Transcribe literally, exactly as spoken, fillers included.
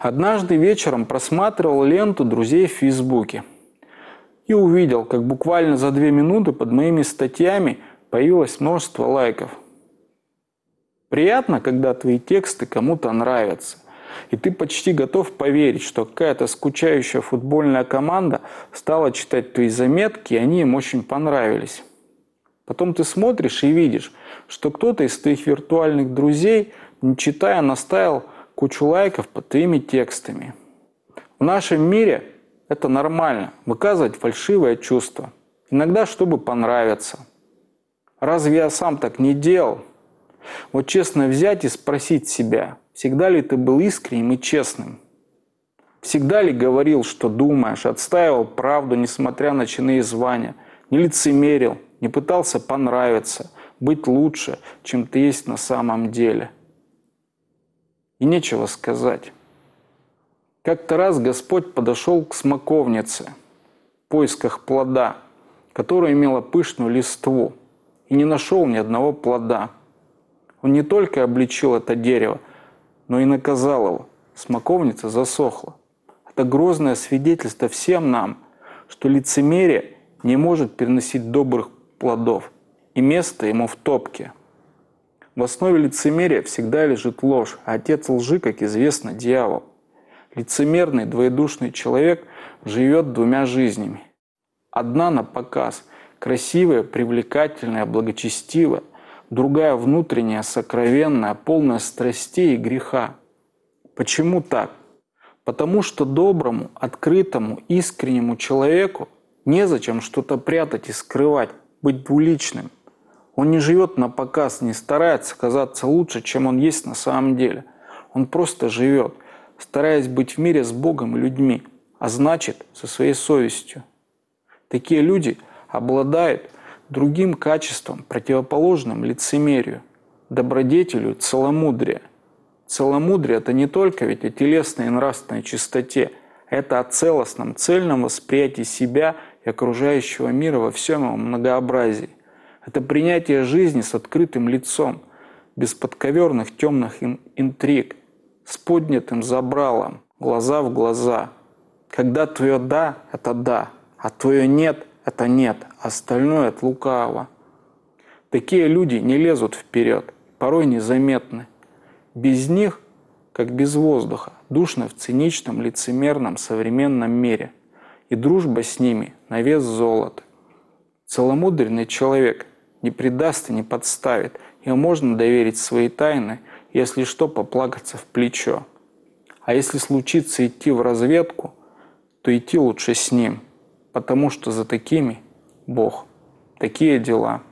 Однажды вечером просматривал ленту друзей в Фейсбуке и увидел, как буквально за две минуты под моими статьями появилось множество лайков. Приятно, когда твои тексты кому-то нравятся, и ты почти готов поверить, что какая-то скучающая футбольная команда стала читать твои заметки, и они им очень понравились. Потом ты смотришь и видишь, что кто-то из твоих виртуальных друзей, не читая, наставил кучу лайков под твоими текстами. В нашем мире это нормально, выказывать фальшивое чувство, иногда чтобы понравиться. Разве я сам так не делал? Вот честно взять и спросить себя, всегда ли ты был искренним и честным? Всегда ли говорил, что думаешь, отстаивал правду, несмотря на чины и звания, не лицемерил, не пытался понравиться, быть лучше, чем ты есть на самом деле? И нечего сказать. Как-то раз Господь подошел к смоковнице в поисках плода, которая имела пышную листву, и не нашел ни одного плода. Он не только обличил это дерево, но и наказал его. Смоковница засохла. Это грозное свидетельство всем нам, что лицемерие не может переносить добрых плодов, и место ему в топке. В основе лицемерия всегда лежит ложь, а отец лжи, как известно, дьявол. Лицемерный, двоедушный человек живет двумя жизнями. Одна на показ, красивая, привлекательная, благочестивая, другая внутренняя, сокровенная, полная страстей и греха. Почему так? Потому что доброму, открытому, искреннему человеку незачем что-то прятать и скрывать, быть двуличным. Он не живет на показ, не старается казаться лучше, чем он есть на самом деле. Он просто живет, стараясь быть в мире с Богом и людьми, а значит, со своей совестью. Такие люди обладают другим качеством, противоположным лицемерию, добродетелью целомудрия. Целомудрие – это не только ведь о телесной и нравственной чистоте, это о целостном, цельном восприятии себя и окружающего мира во всем его многообразии. Это принятие жизни с открытым лицом, без подковерных темных интриг, с поднятым забралом, глаза в глаза. Когда твое «да» – это «да», а твое «нет» – это «нет», а остальное – от лукавого. Такие люди не лезут вперед, порой незаметны. Без них, как без воздуха, душно в циничном, лицемерном современном мире. И дружба с ними на вес золота. Целомудренный человек не предаст и не подставит. Ему можно доверить свои тайны, если что, поплакаться в плечо. А если случится идти в разведку, то идти лучше с ним, потому что за такими Бог. Такие дела.